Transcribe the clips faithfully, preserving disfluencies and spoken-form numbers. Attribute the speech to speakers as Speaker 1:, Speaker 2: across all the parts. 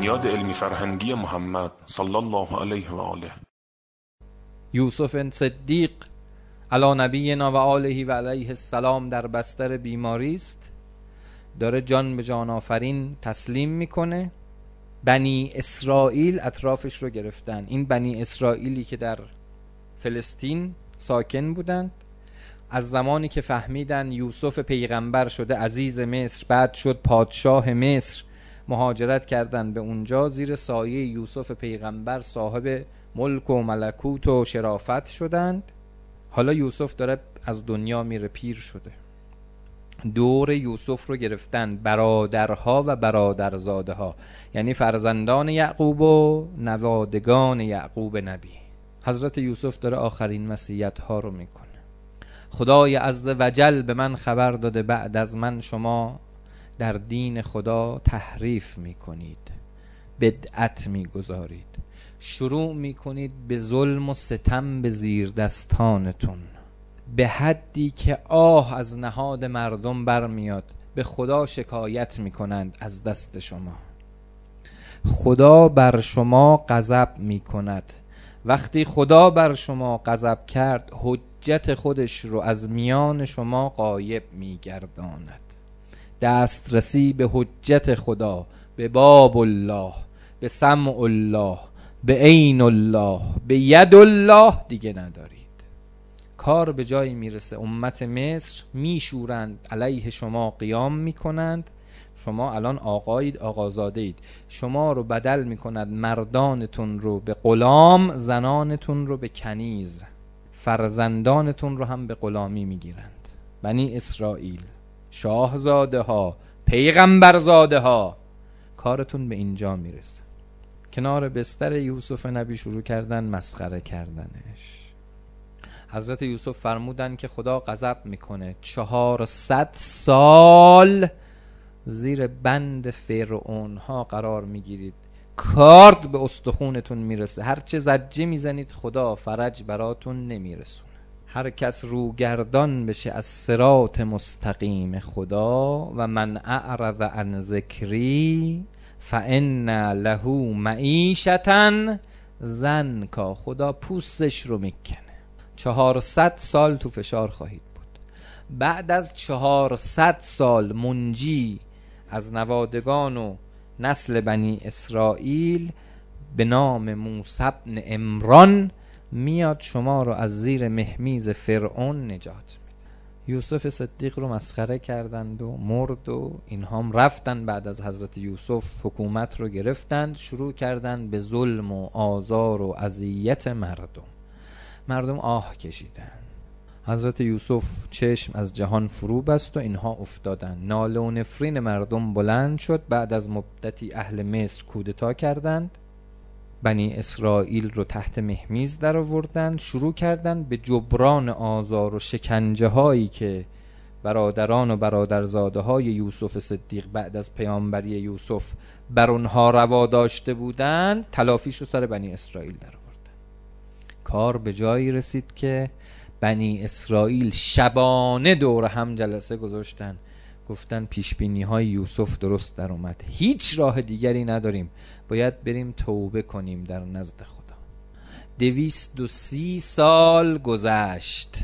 Speaker 1: بنیاد علمی فرهنگی محمد صلی الله علیه و آله.
Speaker 2: یوسف صدیق علی نبینا و آله و علیه السلام در بستر بیماری است، داره جان به جان آفرین تسلیم میکنه. بنی اسرائیل اطرافش رو گرفتن. این بنی اسرائیلی که در فلسطین ساکن بودند، از زمانی که فهمیدن یوسف پیغمبر شده عزیز مصر، بعد شد پادشاه مصر، مهاجرت کردن به اونجا، زیر سایه یوسف پیغمبر صاحب ملک و ملکوت و شرافت شدند. حالا یوسف داره از دنیا میره، پیر شده. دور یوسف رو گرفتن برادرها و برادرزاده ها، یعنی فرزندان یعقوب و نوادگان یعقوب نبی. حضرت یوسف داره آخرین وصیت ها رو میکنه. خدای عز وجل به من خبر داده بعد از من شما در دین خدا تحریف میکنید، بدعت میگذارید، شروع میکنید به ظلم و ستم به زیر دستانتون، به حدی که آه از نهاد مردم برمیاد، به خدا شکایت میکنند از دست شما. خدا بر شما غضب میکند. وقتی خدا بر شما غضب کرد، حجت خودش رو از میان شما غایب میگرداند. دسترسی به حجت خدا، به باب الله، به سمع الله، به عین الله، به ید الله دیگه ندارید. کار به جایی میرسه امت مصر میشورند، علیه شما قیام میکنند. شما الان آقایید، آقازادهید، شما رو بدل میکند مردانتون رو به غلام، زنانتون رو به کنیز، فرزندانتون رو هم به غلامی میگیرند. بنی اسرائیل، شاهزاده ها، پیغمبرزاده ها، کارتون به اینجا میرسه. کنار بستر یوسف نبی شروع کردن مسخره کردنش. حضرت یوسف فرمودن که خدا غضب میکنه، چهارصد سال زیر بند فرعون ها قرار میگیرید، کارد به استخونتون میرسه، هر چه زجه میزنید خدا فرج براتون نمیرسونه. هر کس روگردان بشه از صراط مستقیم خدا و من اعرض عن ذکری فان له معیشة ضنکا، خدا پوستش رو میکنه. چهارصد سال تو فشار خواهید بود. بعد از چهارصد سال منجی از نوادگان و نسل بنی اسرائیل به نام موسی بن عمران میاد شما رو از زیر مهمیز فرعون نجات میده. یوسف صدیق رو مسخره کردند و مرد و اینها هم رفتن. بعد از حضرت یوسف حکومت رو گرفتند، شروع کردند به ظلم و آزار و اذیت مردم. مردم آه کشیدن. حضرت یوسف چشم از جهان فرو بست و اینها افتادن. ناله و نفرین مردم بلند شد. بعد از مدتی اهل مصر کودتا کردند، بنی اسرائیل رو تحت مهمیز در آوردند، شروع کردند به جبران آزار و شکنجه هایی که برادران و برادرزاده های یوسف صدیق بعد از پیامبری یوسف بر اونها روا داشته بودند، تلافیش رو سر بنی اسرائیل در آوردند. کار به جایی رسید که بنی اسرائیل شبانه دور هم جلسه گذاشتن، گفتن پیشبینی های یوسف درست در اومد، هیچ راه دیگری نداریم، باید بریم توبه کنیم در نزد خدا. دویست و سی سال گذشت.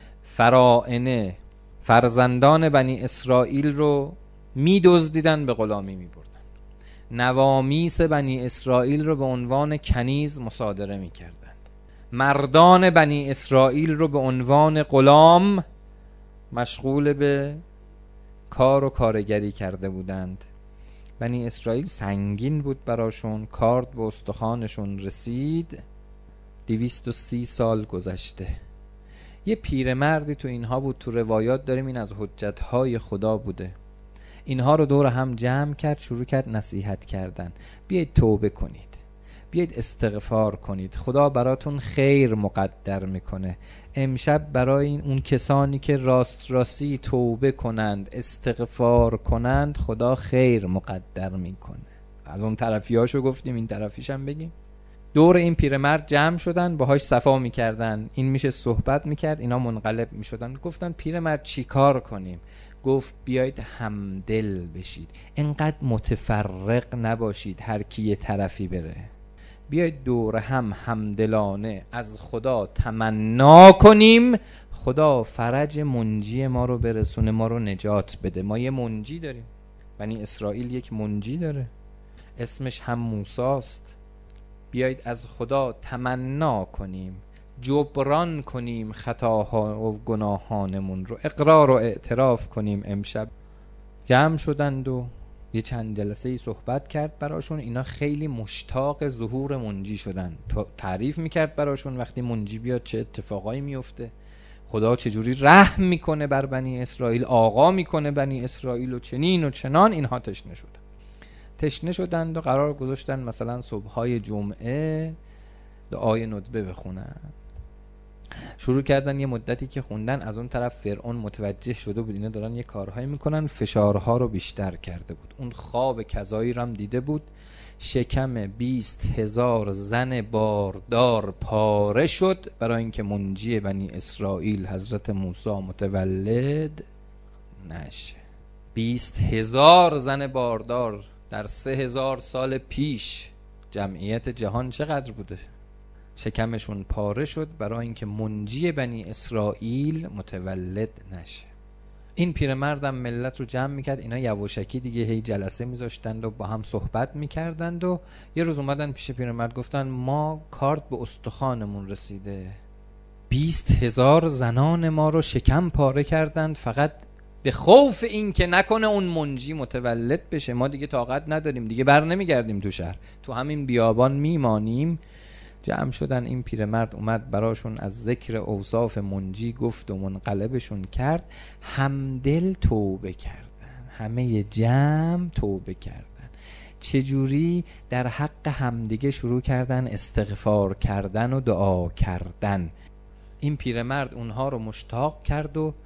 Speaker 2: فراعنه فرزندان بنی اسرائیل رو می دزدیدن، به غلامی می بردن. نوامیس بنی اسرائیل رو به عنوان کنیز مصادره می کردن. مردان بنی اسرائیل رو به عنوان غلام مشغول به کار و کارگری کرده بودند. بنی اسرائیل سنگین بود براشون، کارد به استخوانشون رسید. دویست و سی سال گذشته. یه پیرمردی تو اینها بود، تو روایات داریم این از حجتهای خدا بوده. اینها رو دور هم جمع کرد، شروع کرد نصیحت کردن. بیایید توبه کنید، بیایید استغفار کنید، خدا براتون خیر مقدر میکنه. امشب برای این اون کسانی که راست راستی توبه کنند، استغفار کنند، خدا خیر مقدر میکنه. از اون طرفیاشو گفتیم، این طرفیش هم بگیم. دور این پیرمرد جمع شدن، باهاش صفا میکردن. این میشه صحبت میکرد، اینا منقلب میشدن. گفتن پیرمرد چی کار کنیم؟ گفت بیایید همدل بشید، اینقدر متفرق نباشید هر کی یه طرفی بره، بیایید دور هم همدلانه از خدا تمنا کنیم خدا فرج منجی ما رو برسونه، ما رو نجات بده. ما یه منجی داریم، بنی اسرائیل یک منجی داره، اسمش هم موساست. بیایید از خدا تمنا کنیم، جبران کنیم خطاها و گناهانمون رو، اقرار و اعتراف کنیم. امشب جمع شدند و یه چند جلسه ای صحبت کرد براشون. اینا خیلی مشتاق ظهور منجی شدن، تعریف میکرد براشون وقتی منجی بیاد چه اتفاقایی میفته، خدا چجوری رحم میکنه بر بنی اسرائیل، آقا میکنه بنی اسرائیل و چنین و چنان. اینها تشنه شدن تشنه شدند و قرار گذاشتن مثلا صبحهای جمعه دعای ندبه بخونن. شروع کردن یه مدتی که خوندن، از اون طرف فرعون متوجه شده بود اینا دارن یه کارهایی میکنن، فشارها رو بیشتر کرده بود. اون خواب کذایی رو هم دیده بود، شکم بیست هزار زن باردار پاره شد برای اینکه منجی بنی اسرائیل حضرت موسی متولد نشه. بیست هزار زن باردار در سه هزار سال پیش جمعیت جهان چقدر بوده؟ شکمشون پاره شد برای اینکه منجی بنی اسرائیل متولد نشه. این پیرمردم ملت رو جمع میکرد، اینا یواشکی دیگه هی جلسه میذاشتند و با هم صحبت میکردند و یه روز اومدن پیش پیرمرد گفتن ما کارت به استخوانمون رسیده، بیست هزار زنان ما رو شکم پاره کردند فقط به خوف این که نکنه اون منجی متولد بشه. ما دیگه طاقت نداریم، دیگه بر نمیگردیم تو شهر، تو همین بیابان میمانیم. جمع شدن، این پیرمرد اومد براشون از ذکر اوصاف منجی گفت و منقلبشون کرد. همدل توبه کردن، همه جمع توبه کردن. چجوری؟ در حق همدیگه شروع کردن استغفار کردن و دعا کردن. این پیرمرد اونها رو مشتاق کرد و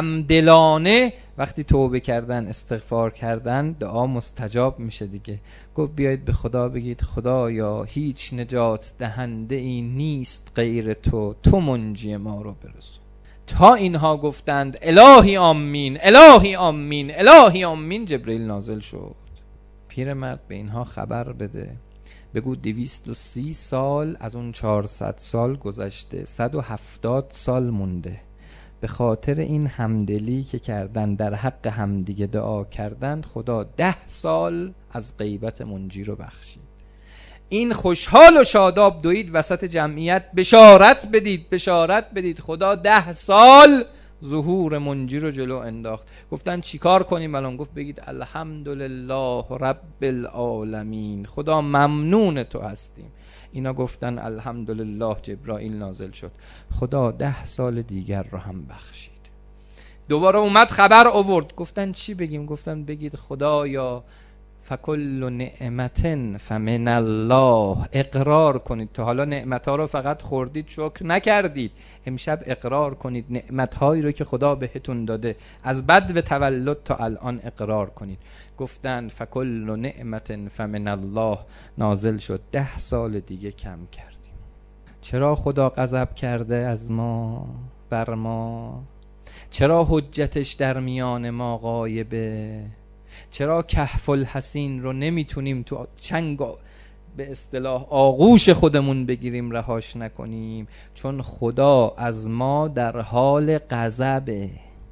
Speaker 2: همدلانه وقتی توبه کردن استغفار کردن دعا مستجاب میشه دیگه. گفت بیایید به خدا بگید خدایا هیچ نجات دهنده ای نیست غیر تو، تو منجی ما رو برسون. تا اینها گفتند الهی آمین الهی آمین الهی آمین، جبرئیل نازل شد. پیرمرد به اینها خبر بده، بگو دویست و سی سال از اون چهارصد سال گذشته، صد و هفتاد سال مونده. به خاطر این همدلی که کردن در حق همدیگه دعا کردن، خدا ده سال از غیبت منجی رو بخشید. این خوشحال و شاداب دوید وسط جمعیت، بشارت بدید بشارت بدید، خدا ده سال ظهور منجی رو جلو انداخت. گفتن چیکار کنیم الان؟ گفت بگید الحمدلله رب العالمین، خدا ممنون تو هستیم. اینا گفتن الحمدلله. جبرائیل نازل شد، خدا ده سال دیگر رو هم بخشید. دوباره اومد خبر آورد، گفتن چی بگیم؟ گفتن بگید خدایا فکل نعمت فمن الله، اقرار کنید تا حالا نعمتها رو فقط خوردید شکر نکردید، امشب اقرار کنید نعمتهایی رو که خدا بهتون داده از بد و تولد تا الان اقرار کنید. گفتن فکل نعمت فمن الله، نازل شد ده سال دیگه کم کردیم. چرا خدا غضب کرده از ما بر ما؟ چرا حجتش در میان ما غایبه؟ چرا کهف الحسین رو نمیتونیم تو چنگ به اصطلاح آغوش خودمون بگیریم رهاش نکنیم؟ چون خدا از ما در حال غضبه.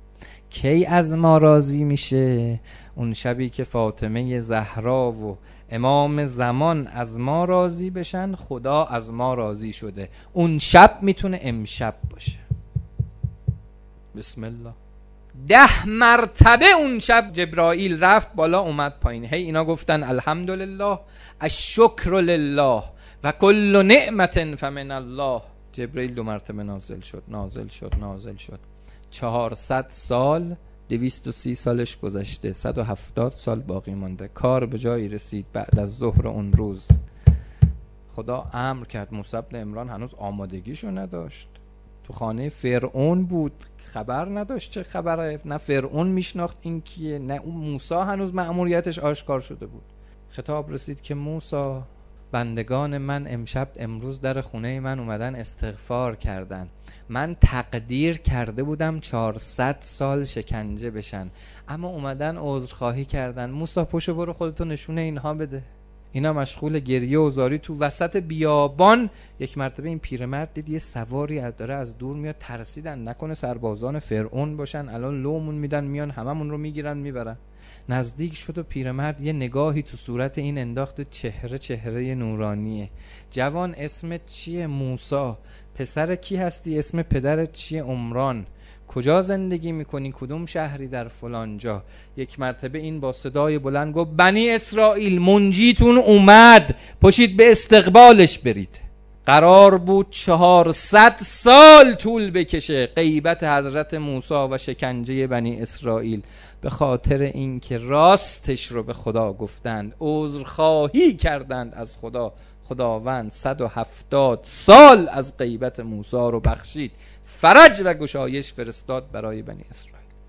Speaker 2: کی از ما راضی میشه؟ اون شبی که فاطمه زهرا و امام زمان از ما راضی بشن، خدا از ما راضی شده. اون شب میتونه امشب باشه. بسم الله. ده مرتبه اون شب جبرائیل رفت بالا اومد پایین، هی اینا گفتن الحمدلله الشکر لله و کل نعمت فمن الله. جبرائیل دو مرتبه نازل شد نازل شد نازل شد. چهارصد سال، دویست و سی سالش گذشته، صد و هفتاد سال باقی مانده. کار به جایی رسید. بعد از ظهر اون روز خدا امر کرد. موسی بن عمران هنوز آمادگیشو نداشت، تو خانه فرعون بود، خبر نداشت چه خبره. نه فرعون میشناخت این کیه، نه اون موسی هنوز مأموریتش آشکار شده بود. خطاب رسید که موسی، بندگان من امشب امروز در خونه من اومدن استغفار کردن. من تقدیر کرده بودم چهارصد سال شکنجه بشن، اما اومدن عذرخواهی کردن. موسی پشو برو خودتو نشونه اینها بده. اینا مشغول گریه و زاری تو وسط بیابان. یک مرتبه این پیرمرد دید یه سواری از داره از دور میاد، ترسیدن نکنه سربازان فرعون باشن، الان لومون میدن میان هممون رو میگیرن میبرن. نزدیک شد و پیرمرد یه نگاهی تو صورت این انداخت، چهره چهره نورانیه. جوان اسمت چیه؟ موسی. پسر کی هستی؟ اسم پدرت چیه؟ عمران. کجا زندگی میکنی؟ کدوم شهری؟ در فلان جا. یک مرتبه این با صدای بلند گفت بنی اسرائیل منجیتون اومد، پشید به استقبالش برید. قرار بود چهارصد سال طول بکشه غیبت حضرت موسی و شکنجه بنی اسرائیل، به خاطر اینکه راستش رو به خدا گفتند، عذرخواهی کردند از خدا. خداوند صد و هفتاد سال از غیبت موسی رو بخشید، فرج و گشایش فرستاد برای بنی اسرائیل.